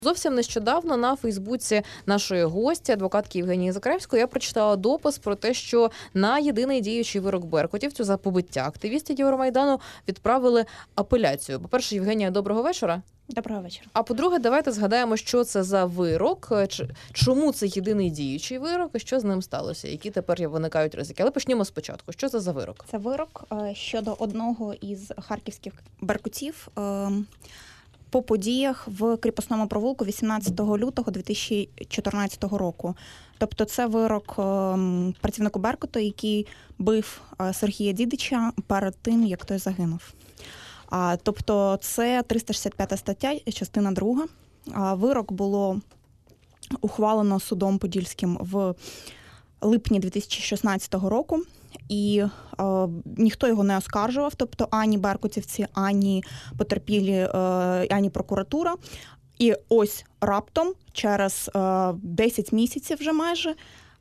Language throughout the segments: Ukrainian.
Зовсім нещодавно на Фейсбуці нашої гості, адвокатки Євгенії Закревської, я прочитала допис про те, що на єдиний діючий вирок беркутівцю за побиття активістів Євромайдану відправили апеляцію. По-перше, Євгенія, доброго вечора. Доброго вечора. А по-друге, давайте згадаємо, що це за вирок, чому це єдиний діючий вирок і що з ним сталося, які тепер виникають ризики. Але почнемо спочатку. Що це за вирок? Це вирок щодо одного із харківських беркутів по подіях в Кріпосному провулку 18 лютого 2014 року. Тобто це вирок працівнику Беркуту, який бив Сергія Дідича перед тим, як той загинув. Тобто це 365 стаття, частина 2. Вирок було ухвалено судом Подільським в липні 2016 року. І ніхто його не оскаржував, тобто ані беркутівці, ані потерпілі, ані прокуратура. І ось раптом, через 10 місяців вже майже,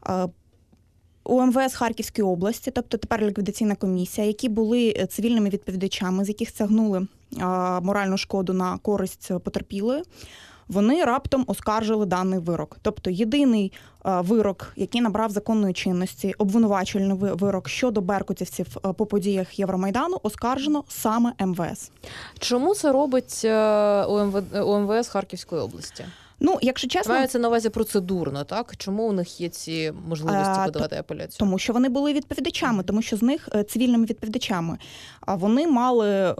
у МВС Харківської області, тобто тепер ліквідаційна комісія, які були цивільними відповідачами, з яких стягнули моральну шкоду на користь потерпілої, вони раптом оскаржили даний вирок. Тобто єдиний вирок, який набрав законної чинності, обвинувачувальний вирок щодо беркутівців по подіях Євромайдану, оскаржено саме МВС. Чому це робить у МВС Харківської області? Ну, якщо чесно... Мається на увазі процедурно, так? Чому у них є ці можливості подавати апеляцію? Тому що вони були відповідачами, тому що з них цивільними відповідачами. А вони мали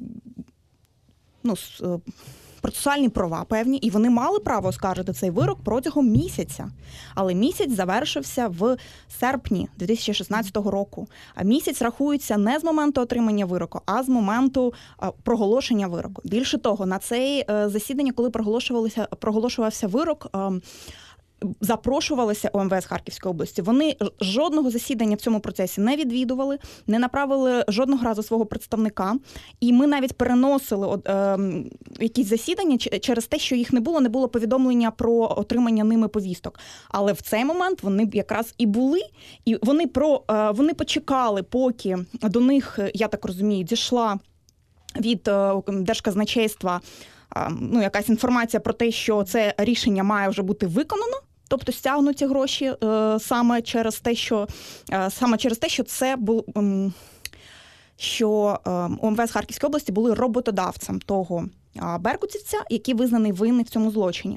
процесуальні права певні, і вони мали право оскаржити цей вирок протягом місяця. Але місяць завершився в серпні 2016 року. А місяць рахується не з моменту отримання вироку, а з моменту проголошення вироку. Більше того, на це засідання, коли проголошувався вирок, запрошувалися у МВС Харківської області. Вони жодного засідання в цьому процесі не відвідували, не направили жодного разу свого представника. І ми навіть переносили якісь засідання через те, що їх не було повідомлення про отримання ними повісток. Але в цей момент вони якраз і були, і вони почекали, поки до них, я так розумію, дійшла від Держказначейства якась інформація про те, що це рішення має вже бути виконано. Тобто стягнуті гроші саме через те, що це було, що у МВС Харківської області були роботодавцем того беркутівця, який визнаний винний в цьому злочині.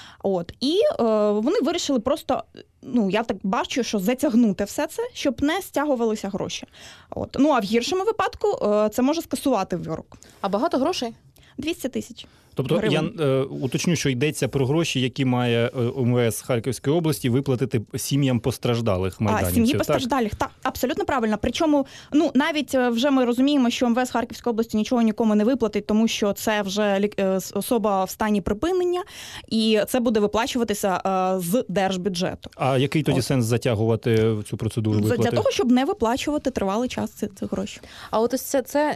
І вони вирішили просто, я так бачу, що затягнути все це, щоб не стягувалися гроші. А в гіршому випадку це може скасувати вирок. А багато грошей? 200 тисяч. Тобто я уточню, що йдеться про гроші, які має МВС Харківської області виплатити сім'ям постраждалих майданівців. Сім'ї постраждалих, так, абсолютно правильно. Причому, навіть вже ми розуміємо, що МВС Харківської області нічого нікому не виплатить, тому що це вже особа в стані припинення, і це буде виплачуватися з держбюджету. А який тоді сенс затягувати цю процедуру виплати? Для того, щоб не виплачувати тривалий час цих грошей. А от ось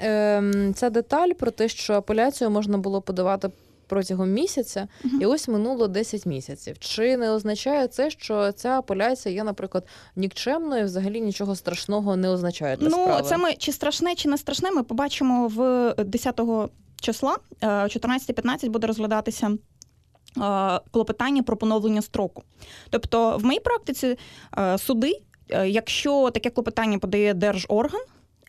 ця деталь про те, що апеляцію можна було подавати протягом місяця, і ось минуло 10 місяців. Чи не означає це, що ця апеляція є, наприклад, нікчемною, і взагалі нічого страшного не означає для справи? Це ми, чи страшне, чи не страшне, ми побачимо в 10 числа, 14:15 буде розглядатися клопотання про поновлення строку.Тобто в моїй практиці суди, якщо таке клопотання подає держорган,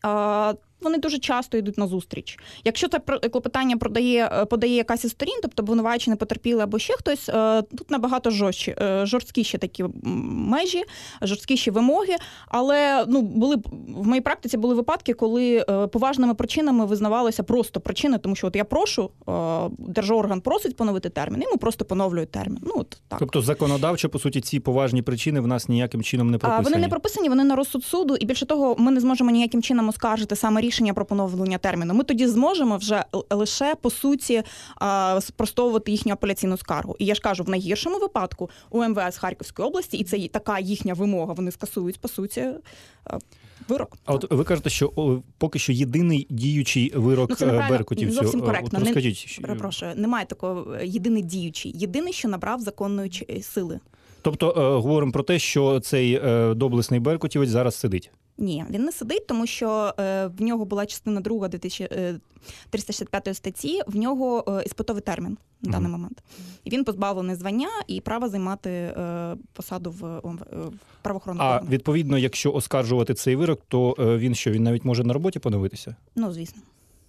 вони дуже часто йдуть на зустріч. Якщо це клопотання подає якась із сторін, тобто обвинувачений, потерпілий або ще хтось, тут набагато жорсткіші такі межі, жорсткіші вимоги. Але в моїй практиці були випадки, коли поважними причинами визнавалися просто причини, тому що я прошу, держорган просить поновити термін, і йому просто поновлюють термін. Так. Тобто законодавчо, по суті, ці поважні причини в нас ніяким чином не прописані? Вони не прописані, вони на розсуд суду, і більше того, ми не зможемо ніяким чином оскаржити саме рішення про поновлення терміну. Ми тоді зможемо вже лише, по суті, спростовувати їхню апеляційну скаргу. І я ж кажу, в найгіршому випадку у МВС Харківської області, і це така їхня вимога, вони скасують, по суті, вирок. А от ви кажете, що поки що єдиний діючий вирок беркутівцю. Зовсім коректно. Розкажіть. Перепрошую, немає такого єдиний діючий. Єдиний, що набрав законної сили. Тобто говоримо про те, що цей доблесний беркутівець зараз сидить? Ні, він не сидить, тому що в нього була частина 2 365 статті, в нього іспитовий термін на даний момент. І він позбавлений звання і права займати посаду в правоохоронних органах. А відповідно, якщо оскаржувати цей вирок, то він що, він навіть може на роботі поновитися? Ну, звісно.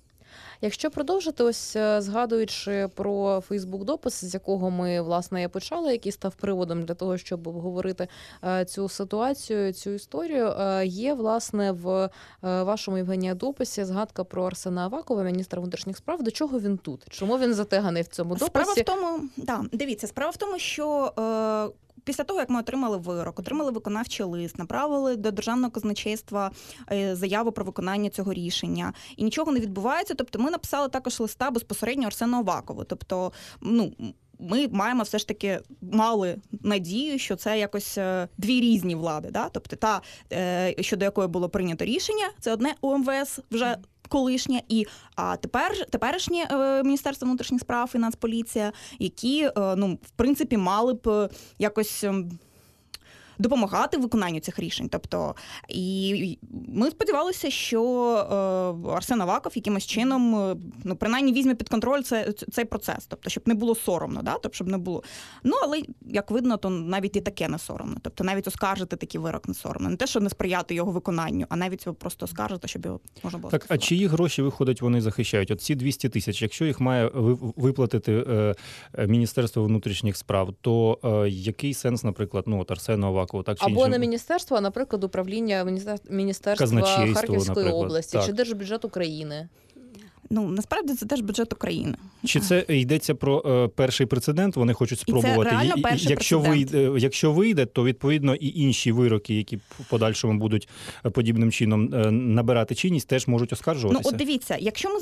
Якщо продовжити, ось згадуючи про Фейсбук-допис, з якого ми, власне, і почали, який став приводом для того, щоб обговорити цю ситуацію, цю історію, є, власне, в вашому, Євгенія, дописі згадка про Арсена Авакова, міністра внутрішніх справ. До чого він тут? Чому він затеганий в цьому дописі? Справа в тому, що після того, як ми отримали вирок, отримали виконавчий лист, направили до Державного казначейства заяву про виконання цього рішення, і нічого не відбувається, тобто ми написали також листа безпосередньо Арсену Авакову. Тобто, ми маємо все ж таки мали надію, що це якось дві різні влади. Да? Тобто та, щодо якої було прийнято рішення, це одне УМВС вже колишнє, і теперішнє Міністерство внутрішніх справ і Нацполіція, які, в принципі, мали б якось допомагати в виконанню цих рішень. Тобто, і ми сподівалися, що Арсен Аваков якимось чином, принаймні, візьме під контроль цей процес. Тобто, щоб не було соромно, да? Тобто, щоб не було. Але, як видно, то навіть і таке не соромно. Тобто, навіть оскаржити такий вирок не соромно. Не те, що не сприяти його виконанню, а навіть його просто оскаржити, щоб його можна було так, скасувати. А чиї гроші, виходить, вони захищають? От ці 200 тисяч, якщо їх має виплатити Міністерство внутрішніх справ, то який сенс, наприклад, Арсену Авакову? Так, чи або іншим? не міністерство, а, наприклад, управління Міністерства Казначейство, Харківської наприклад. області, Так. чи Держбюджет України. Насправді це теж бюджет України. Чи це йдеться про перший прецедент? Вони хочуть спробувати. І це реально перший прецедент. Якщо вийде, то відповідно і інші вироки, які в подальшому будуть подібним чином набирати чинність, теж можуть оскаржуватися. От дивіться,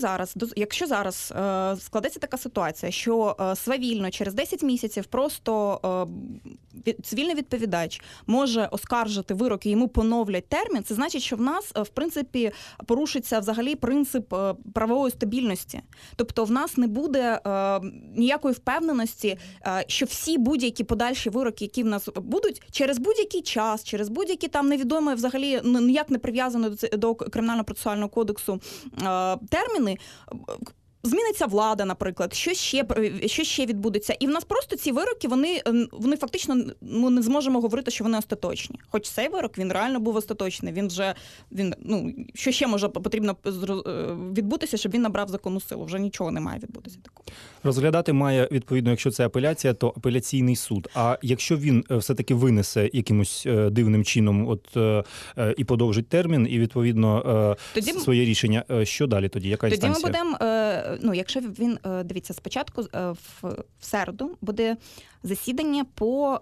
якщо зараз складеться така ситуація, що свавільно через 10 місяців просто цивільний відповідач може оскаржити вирок і йому поновлять термін, це значить, що в нас, в принципі, порушиться взагалі принцип правової стабільності. Тобто в нас не буде ніякої впевненості, що всі будь-які подальші вироки, які в нас будуть, через будь-який час, через будь-які там невідомі взагалі ніяк не прив'язані до Кримінально-процесуального кодексу терміни, зміниться влада, наприклад, що ще відбудеться. І в нас просто ці вироки, вони фактично, ми не зможемо говорити, що вони остаточні. Хоч цей вирок, він реально був остаточний. Що ще потрібно відбутися, щоб він набрав законну силу? Вже нічого не має відбутися такого. Розглядати має, відповідно, якщо це апеляція, то апеляційний суд. А якщо він все-таки винесе якимось дивним чином і подовжить термін, і, відповідно, своє рішення, що далі тоді? Яка інстанція? Тоді ми будемо, якщо він, дивіться, спочатку в середу буде засідання по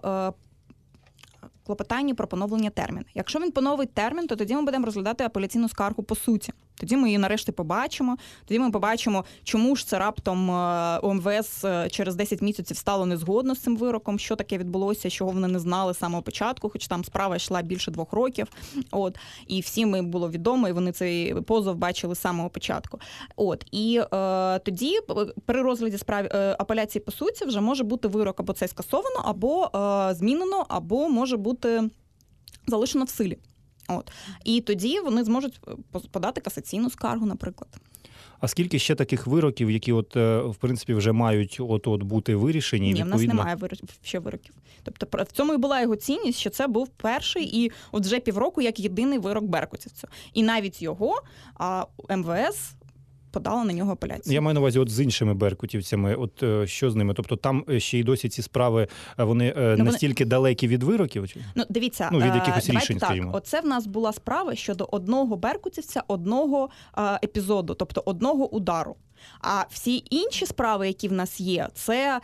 клопотанню про поновлення терміну. Якщо він поновить термін, то тоді ми будемо розглядати апеляційну скаргу по суті. Тоді ми її нарешті побачимо. Тоді ми побачимо, чому ж це раптом УМВС через 10 місяців стало незгодно з цим вироком, що таке відбулося, чого вони не знали з самого початку, хоч там справа йшла більше 2 років. І всім їм було відомо, і вони цей позов бачили з самого початку. І тоді при розгляді справи апеляції по суті вже може бути вирок або цей скасовано, або змінено, або може бути залишено в силі. І тоді вони зможуть подати касаційну скаргу, наприклад. А скільки ще таких вироків, які в принципі вже мають бути вирішені? Ні, в нас немає ще вироків. Тобто в цьому і була його цінність, що це був перший і вже півроку як єдиний вирок беркутівцю. І навіть його МВС подала на нього апеляцію. Я маю на увазі з іншими беркутівцями, що з ними? Тобто там ще й досі ці справи, вони настільки далекі від вироків? Дивіться, від якихось рішень, скажімо. Оце в нас була справа щодо одного беркутівця, одного епізоду, тобто одного удару. А всі інші справи, які в нас є, це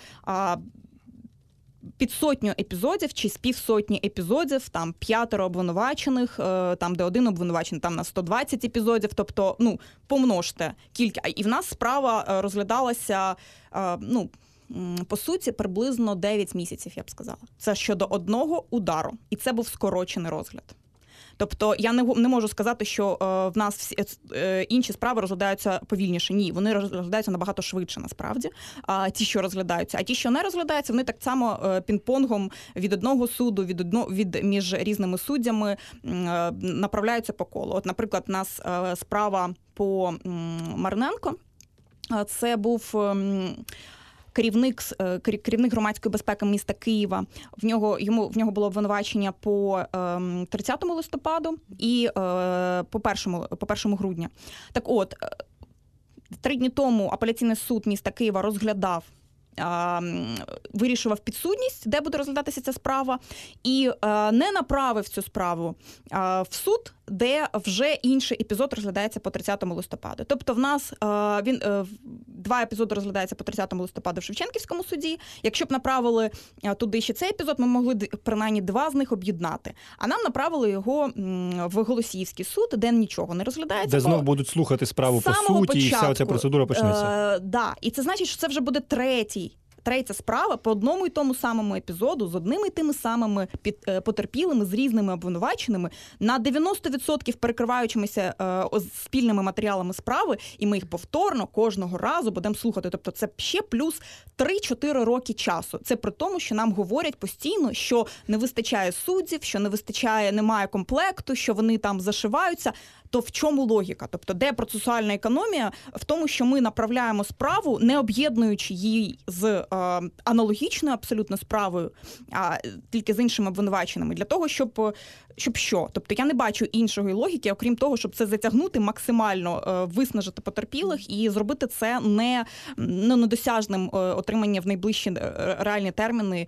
під 100 епізодів чи з півсотні епізодів, там 5 обвинувачених, там де один обвинувачений, там на 120 епізодів, тобто, помножте кілька. І в нас справа розглядалася, по суті, приблизно 9 місяців, я б сказала. Це щодо одного удару. І це був скорочений розгляд. Тобто я не можу сказати, що в нас всі інші справи розглядаються повільніше. Ні, вони розглядаються набагато швидше, насправді, ті, що розглядаються. А ті, що не розглядаються, вони так само пінг-понгом від одного суду, між різними суддями направляються по колу. От, наприклад, у нас справа по Мариненко. Це був керівник громадської безпеки міста Києва. В нього було обвинувачення по 30 листопаду і по 1 грудня. Так от, 3 дні тому апеляційний суд міста Києва вирішував підсудність, де буде розглядатися ця справа, і не направив цю справу в суд, де вже інший епізод розглядається по 30 листопаду. Тобто в нас 2 епізоди розглядаються по 30 листопаду в Шевченківському суді. Якщо б направили туди ще цей епізод, ми могли принаймні 2 з них об'єднати. А нам направили його в Голосіївський суд, де нічого не розглядається. Де знов будуть слухати справу по суті, і вся ця процедура почнеться. Да, і це значить, що це вже буде третя справа по одному і тому самому епізоду з одними і тими самими потерпілими, з різними обвинуваченими, на 90% перекриваючимися спільними матеріалами справи, і ми їх повторно кожного разу будемо слухати. Тобто це ще плюс 3-4 роки часу. Це при тому, що нам говорять постійно, що не вистачає суддів, що немає комплекту, що вони там зашиваються. То в чому логіка? Тобто, де процесуальна економія? В тому, що ми направляємо справу, не об'єднуючи її з аналогічною абсолютно справою, а тільки з іншими обвинуваченими, для того, щоб що? Тобто я не бачу іншої логіки, окрім того, щоб це затягнути максимально, виснажити потерпілих і зробити це недосяжним отримання в найближчі реальні терміни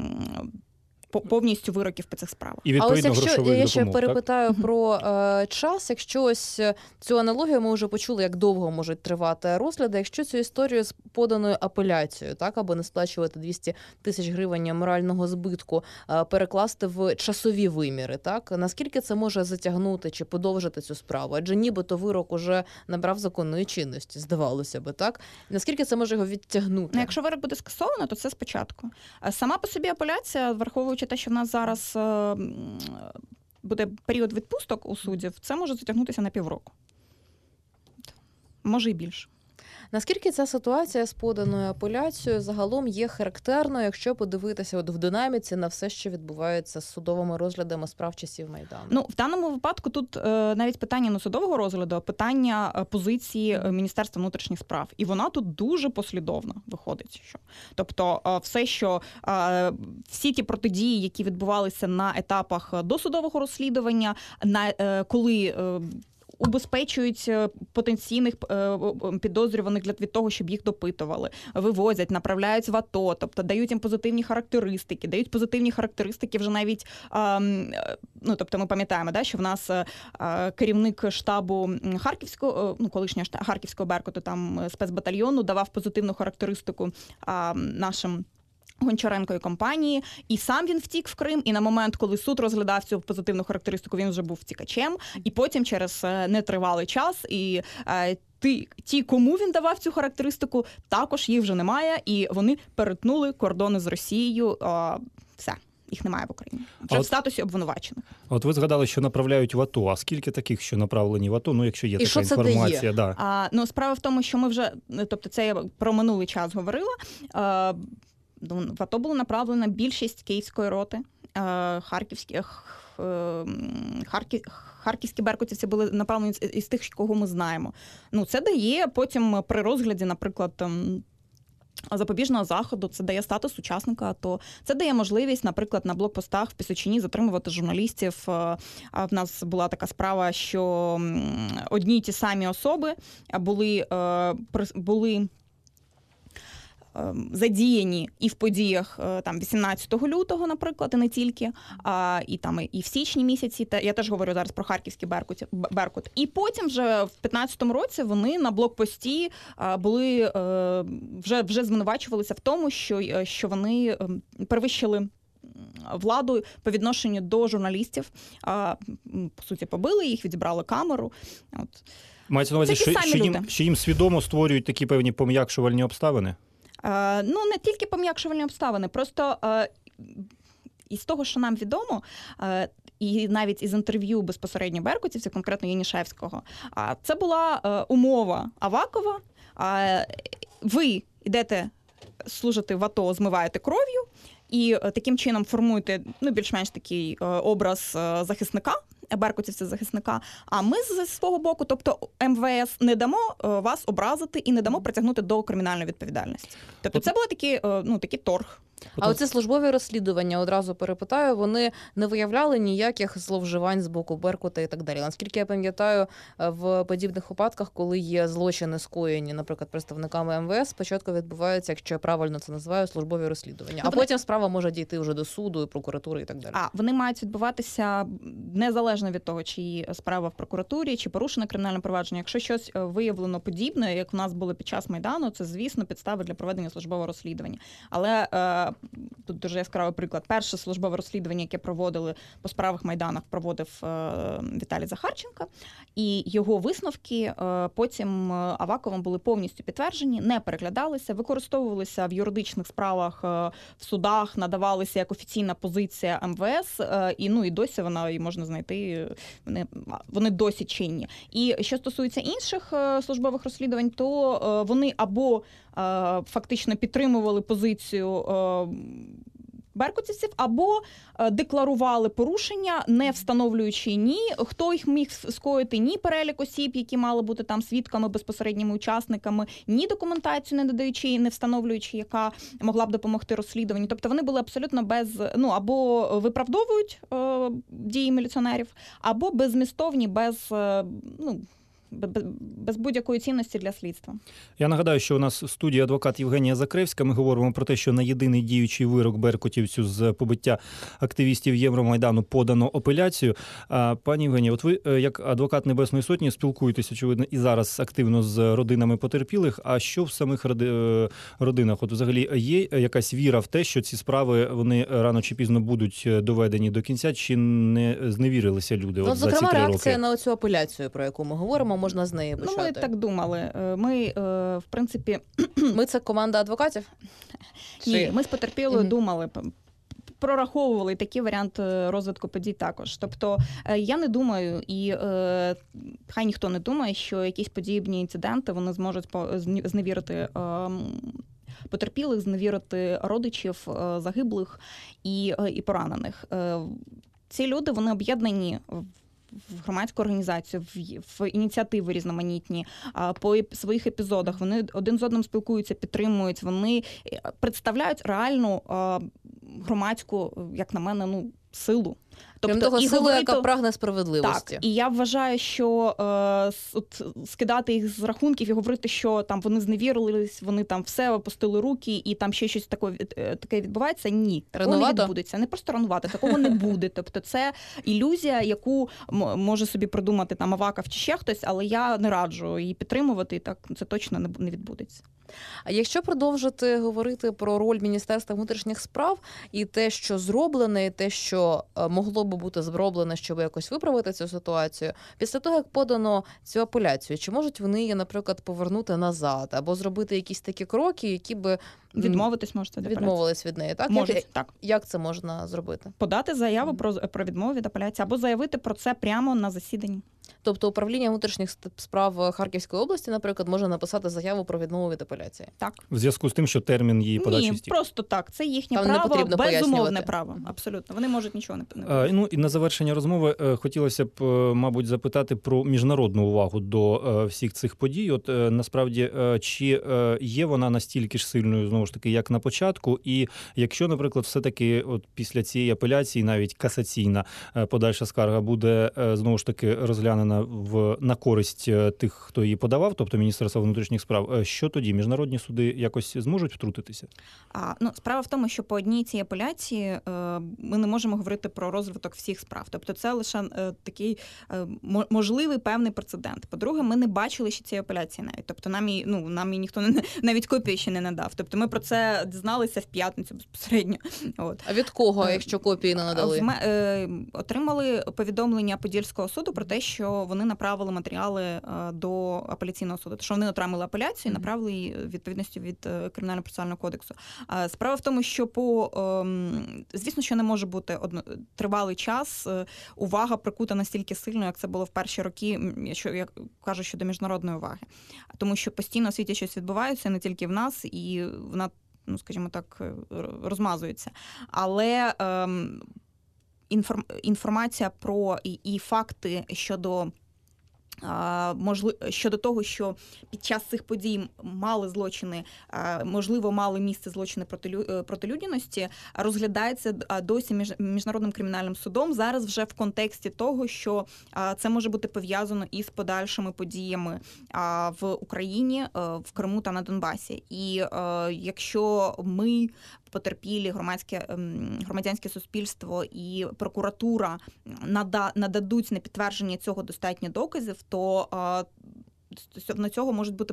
повністю вироків по цих справах. І відповідно грошових допомог. Я ще перепитаю про час. Якщо ось цю аналогію ми вже почули, як довго можуть тривати розгляди. Якщо цю історію з поданою апеляцією, так, аби не сплачувати 200 тисяч гривень морального збитку, перекласти в часові виміри, так, наскільки це може затягнути чи подовжити цю справу? Адже нібито вирок уже набрав законної чинності, здавалося би, так? Наскільки це може його відтягнути? Якщо вирок буде скасовано, то це спочатку. Сама по собі апеляція, враховуючи те, що в нас зараз буде період відпусток у суддів, це може затягнутися на півроку. Може і більше. Наскільки ця ситуація з поданою апеляцією загалом є характерною, якщо подивитися в динаміці на все, що відбувається з судовими розглядами справ часів Майдану? В даному випадку тут навіть питання не судового розгляду, а питання позиції Міністерства внутрішніх справ. І вона тут дуже послідовна виходить. Тобто всі ті протидії, які відбувалися на етапах досудового розслідування, коли убезпечують потенційних підозрюваних від того, щоб їх допитували, вивозять, направляють в АТО, тобто дають їм позитивні характеристики вже навіть, тобто ми пам'ятаємо, да, що в нас керівник штабу колишнього Харківського Беркуту, там спецбатальйону, давав позитивну характеристику нашим Гончаренко і компанії, і сам він втік в Крим, і на момент, коли суд розглядав цю позитивну характеристику, він вже був втікачем, і потім через нетривалий час і ті, кому він давав цю характеристику, також їх вже немає, і вони перетнули кордони з Росією. Все. Їх немає в Україні. Вже в статусі обвинувачених. От ви згадали, що направляють в АТО. А скільки таких, що направлені в АТО? Якщо є така інформація. Да. Справа в тому, що ми вже, тобто це я про минулий час говорила, в АТО було направлено більшість Київської роти, харківські беркутівці були направлені із тих, кого ми знаємо. Це дає потім при розгляді, наприклад, запобіжного заходу, це дає статус учасника АТО. Це дає можливість, наприклад, на блокпостах в Пісочині затримувати журналістів. В нас була така справа, що одні й ті самі особи були задіяні і в подіях 18 лютого, наприклад, і не тільки, і в січні місяці. Я теж говорю зараз про харківський Беркут. І потім вже в 15-му році вони на блокпості були, вже звинувачувалися в тому, що вони перевищили владу по відношенню до журналістів. По суті, побили їх, відібрали камеру. Мається на увазі, що їм свідомо створюють такі певні пом'якшувальні обставини? Не тільки пом'якшувальні обставини, просто із того, що нам відомо, і навіть із інтерв'ю безпосередньо беркутівців, конкретно Янішевського, це була умова Авакова. Ви йдете служити в АТО, змиваєте кров'ю, і таким чином формуєте більш-менш такий образ захисника, беркутівця-захисника, а ми з свого боку, тобто МВС, не дамо вас образити і не дамо притягнути до кримінальної відповідальності. Тобто це був такий торг. А оці службові розслідування, одразу перепитаю, вони не виявляли ніяких зловживань з боку Беркута і так далі. Наскільки я пам'ятаю, в подібних випадках, коли є злочини скоєні, наприклад, представниками МВС, спочатку відбуваються, якщо я правильно це називаю, службові розслідування. А потім справа може дійти вже до суду, і прокуратури і так далі. Вони мають відбуватися незалежно від того, чи справа в прокуратурі, чи порушено кримінальне провадження. Якщо щось виявлено подібне, як у нас було під час Майдану, це, звісно, підстави для проведення службового розслідування. Але тут дуже яскравий приклад. Перше службове розслідування, яке проводили по справах Майданах, проводив Віталій Захарченко, і його висновки потім Аваковим були повністю підтверджені, не переглядалися, використовувалися в юридичних справах, в судах, надавалися як офіційна позиція МВС, і досі вона її можна знайти, вони досі чинні. І що стосується інших службових розслідувань, то вони або фактично підтримували позицію беркутівців, або декларували порушення, не встановлюючи ні хто їх міг скоїти, ні перелік осіб, які мали бути там свідками, безпосередніми учасниками, ні документацію не додаючи, не встановлюючи, яка могла б допомогти розслідуванню. Тобто вони були абсолютно або виправдовують дії міліціонерів, або беззмістовні, без будь-якої цінності для слідства. Я нагадаю, що у нас в студії адвокат Євгенія Закревська. Ми говоримо про те, що на єдиний діючий вирок беркутівцю з побиття активістів Євромайдану подано апеляцію. Пані Євгенія, от ви, як адвокат Небесної Сотні, спілкуєтесь, очевидно, і зараз активно з родинами потерпілих. А що в самих родинах? От взагалі є якась віра в те, що ці справи, вони рано чи пізно будуть доведені до кінця, чи не зневірилися люди за ці 3 роки? Зокрема, реакція на цю апеляцію, про яку ми говоримо, можна з неї почати. Ми так думали. Ми, в принципі... Ми – це команда адвокатів? Ні, ми з потерпілою думали, прораховували такий варіант розвитку подій також. Тобто я не думаю, і хай ніхто не думає, що якісь подібні інциденти вони зможуть зневірити потерпілих, зневірити родичів загиблих і поранених. Ці люди, вони об'єднані в громадську організацію, в ініціативи різноманітні, по своїх епізодах. Вони один з одним спілкуються, підтримують, вони представляють реальну громадську, як на мене, силу. Тобто, того силу, яка прагне справедливості. Так, і я вважаю, що скидати їх з рахунків і говорити, що там вони зневірились, вони там все опустили руки і там ще щось таке відбувається, ні. Такого не відбудеться. Не просто ранувати, такого не буде. Тобто це ілюзія, яку може собі придумати там Аваков чи ще хтось, але я не раджу її підтримувати, і так це точно не відбудеться. А якщо продовжити говорити про роль Міністерства внутрішніх справ і те, що зроблене, і те, що могло би бути зроблене, щоб якось виправити цю ситуацію, після того, як подано цю апеляцію, чи можуть вони її, наприклад, повернути назад або зробити якісь такі кроки, які би відмовились від неї, так? Можуть, так. Як це можна зробити? Подати заяву про відмову від апеляції або заявити про це прямо на засіданні. Тобто управління внутрішніх справ Харківської області, наприклад, може написати заяву про відмову від апеляції? Так. В зв'язку з тим, що термін її подачі стік? Ні, просто так. Це їхнє право, безумовне право. Абсолютно. Вони можуть нічого не пояснювати. І на завершення розмови хотілося б, мабуть, запитати про міжнародну увагу до всіх цих подій. От насправді, чи є вона настільки ж сильною, знову ж таки, як на початку? І якщо, наприклад, все-таки от після цієї апеляції навіть касаційна подальша скарга буде, знову ж таки, розглянена на користь тих, хто її подавав, тобто Міністерство внутрішніх справ, що тоді? Міжнародні суди якось зможуть втрутитися? Справа в тому, що по одній цій апеляції ми не можемо говорити про розвиток всіх справ. Тобто це лише такий можливий певний прецедент. По-друге, ми не бачили ще цієї апеляції навіть. Тобто нам її ніхто навіть копії ще не надав. Тобто ми про це дізналися в п'ятницю безпосередньо. От. А від кого, якщо копії не надали? Отримали повідомлення Подільського суду про те, що що вони направили матеріали до апеляційного суду, що вони отримали апеляцію і направили її відповідності від Кримінально-процесуального кодексу. Справа в тому, що звісно, що не може бути тривалий час увага прикута настільки сильно, як це було в перші роки, що я кажу, щодо міжнародної уваги. Тому що постійно у світі щось відбувається, не тільки в нас, і вона, ну, скажімо так, розмазується. Але інформація про і факти щодо того, що під час цих подій мали злочини, можливо, мали місце злочини проти людяності, розглядається досі Міжнародним кримінальним судом, зараз вже в контексті того, що це може бути пов'язано із подальшими подіями в Україні, в Криму та на Донбасі. І якщо ми, потерпілі, громадянське суспільство і прокуратура нададуть на підтвердження цього достатньо доказів, то на цього можуть бути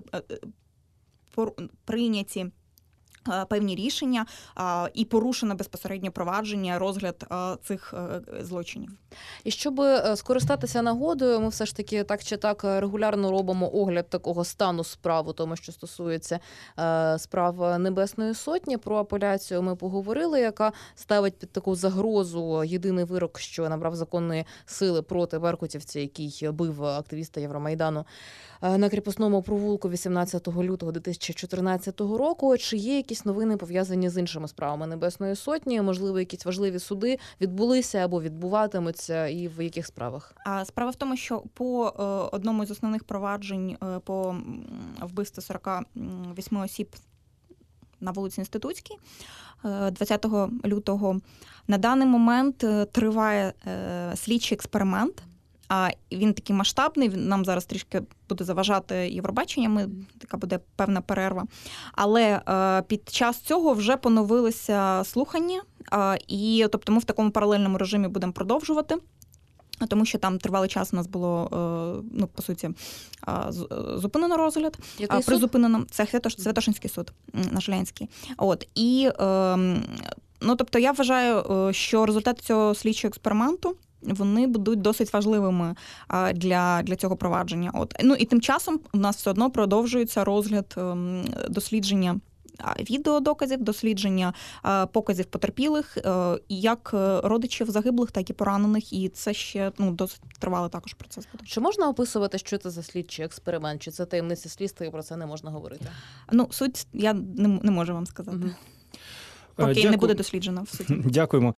прийняті певні рішення і порушено безпосередньо провадження, розгляд цих злочинів. І щоб скористатися нагодою, ми все ж таки так чи так регулярно робимо огляд такого стану справ, тому що стосується справ Небесної Сотні. Про апеляцію ми поговорили, яка ставить під таку загрозу єдиний вирок, що набрав законної сили проти беркутівця, який бив активіста Євромайдану на Кріпосному провулку 18 лютого 2014 року. Чи є якісь новини, пов'язані з іншими справами Небесної Сотні? Можливо, якісь важливі суди відбулися або відбуватимуться, і в яких справах? Справа в тому, що по одному з основних проваджень по вбивству 48 осіб на вулиці Інститутській 20 лютого на даний момент триває слідчий експеримент. Він такий масштабний, він нам зараз трішки буде заважати Євробачення, така буде певна перерва. Але під час цього вже поновилися слухання, і тобто ми в такому паралельному режимі будемо продовжувати. Тому що там тривалий час у нас було, ну, по суті, зупинено розгляд. Призупинено. Це Святошинський суд, наш Ленський. І, ну, тобто я вважаю, що результати цього слідчого експерименту, вони будуть досить важливими для цього провадження. Ну, і тим часом у нас все одно продовжується розгляд дослідження відеодоказів, дослідження показів потерпілих, як родичів загиблих, так і поранених. І це ще, ну, досить тривалий також процес. Чи можна описувати, що це за слідчий експеримент? Чи це таємниця слідства, і про це не можна говорити? Ну, суть я не можу вам сказати. Поки не буде досліджено в суді. Дякуємо.